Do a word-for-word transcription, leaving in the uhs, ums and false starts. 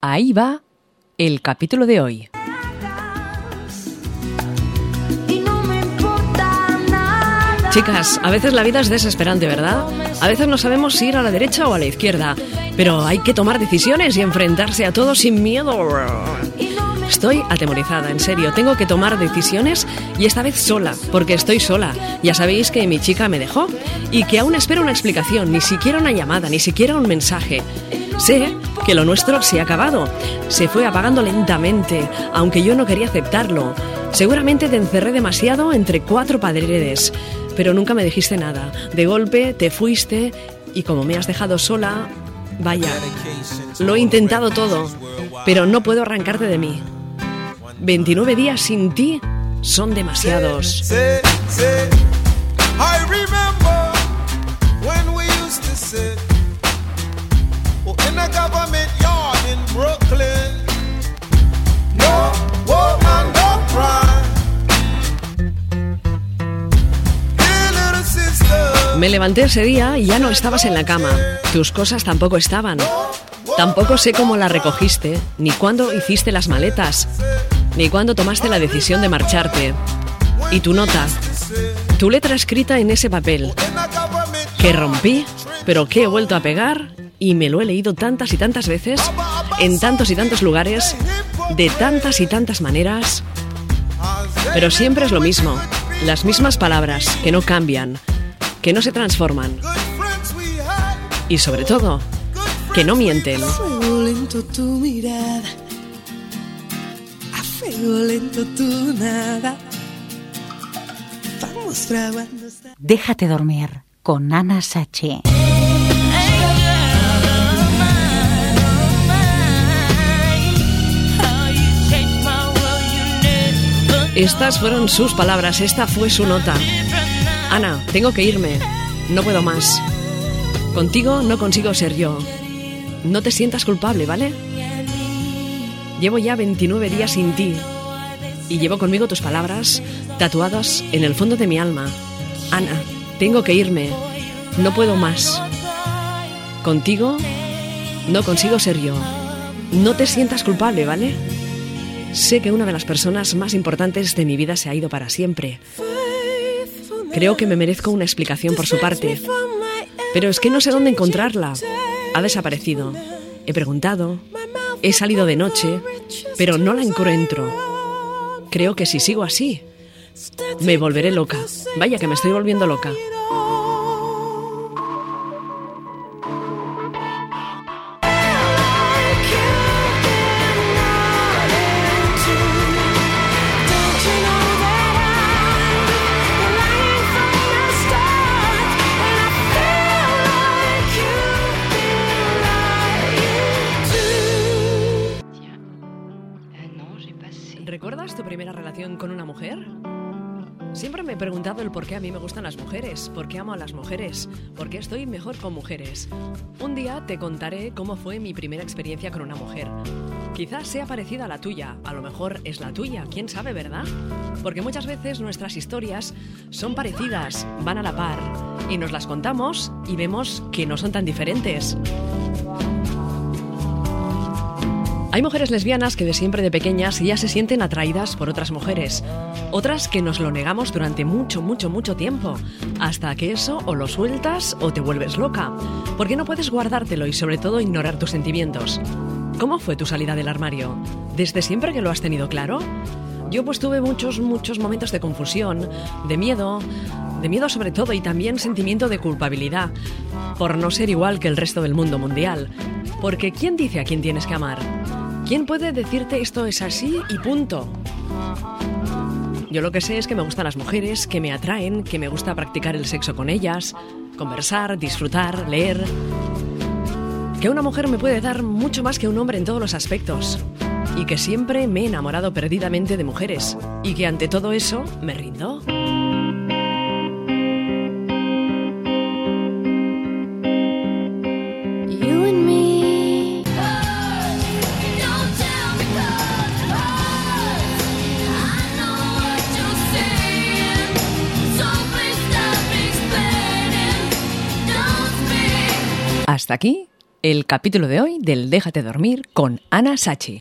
Ahí va el capítulo de hoy. Chicas, a veces la vida es desesperante, ¿verdad? A veces no sabemos si ir a la derecha o a la izquierda, pero hay que tomar decisiones y enfrentarse a todo sin miedo. Estoy atemorizada, en serio, tengo que tomar decisiones y esta vez sola, porque estoy sola. Ya sabéis que mi chica me dejó y que aún espero una explicación, ni siquiera una llamada, ni siquiera un mensaje. Sé que lo nuestro se ha acabado, se fue apagando lentamente, aunque yo no quería aceptarlo. Seguramente te encerré demasiado entre cuatro paredes, pero nunca me dijiste nada. De golpe te fuiste y como me has dejado sola, vaya, lo he intentado todo, pero no puedo arrancarte de mí. veintinueve días sin ti son demasiados. Me levanté ese día y ya no estabas en la cama. Tus cosas tampoco estaban. Tampoco sé cómo las recogiste, ni cuándo hiciste las maletas, ni cuándo tomaste la decisión de marcharte. Y tu nota, tu letra escrita en ese papel, que rompí, pero que he vuelto a pegar y me lo he leído tantas y tantas veces, en tantos y tantos lugares, de tantas y tantas maneras. Pero siempre es lo mismo, las mismas palabras que no cambian, que no se transforman y sobre todo que no mienten. A fuego lento tu mirada, a fuego lento tu nada. Vamos grabando. Déjate dormir con Ana Sachi. Estas fueron sus palabras, esta fue su nota. Ana, tengo que irme, no puedo más. Contigo no consigo ser yo. No te sientas culpable, ¿vale? Llevo ya veintinueve días sin ti y llevo conmigo tus palabras tatuadas en el fondo de mi alma. Ana, tengo que irme, no puedo más. Contigo no consigo ser yo. No te sientas culpable, ¿vale? Sé que una de las personas más importantes de mi vida se ha ido para siempre. Creo que me merezco una explicación por su parte, pero es que no sé dónde encontrarla. Ha desaparecido. He preguntado, he salido de noche, pero no la encuentro. Creo que si sigo así, me volveré loca. Vaya que me estoy volviendo loca. ¿Recuerdas tu primera relación con una mujer? Siempre me he preguntado el por qué a mí me gustan las mujeres, por qué amo a las mujeres, por qué estoy mejor con mujeres. Un día te contaré cómo fue mi primera experiencia con una mujer. Quizás sea parecida a la tuya, a lo mejor es la tuya, quién sabe, ¿verdad? Porque muchas veces nuestras historias son parecidas, van a la par, y nos las contamos y vemos que no son tan diferentes. Hay mujeres lesbianas que de siempre de pequeñas ya se sienten atraídas por otras mujeres. Otras que nos lo negamos durante mucho, mucho, mucho tiempo. Hasta que eso o lo sueltas o te vuelves loca. Porque no puedes guardártelo y sobre todo ignorar tus sentimientos. ¿Cómo fue tu salida del armario? ¿Desde siempre que lo has tenido claro? Yo pues tuve muchos, muchos momentos de confusión, de miedo, de miedo sobre todo y también sentimiento de culpabilidad. Por no ser igual que el resto del mundo mundial. Porque ¿quién dice a quién tienes que amar? ¿Quién puede decirte esto es así y punto? Yo lo que sé es que me gustan las mujeres, que me atraen, que me gusta practicar el sexo con ellas, conversar, disfrutar, leer. Que una mujer me puede dar mucho más que un hombre en todos los aspectos. Y que siempre me he enamorado perdidamente de mujeres. Y que ante todo eso me rindo. Hasta aquí el capítulo de hoy del Déjate dormir con Ana Sachi.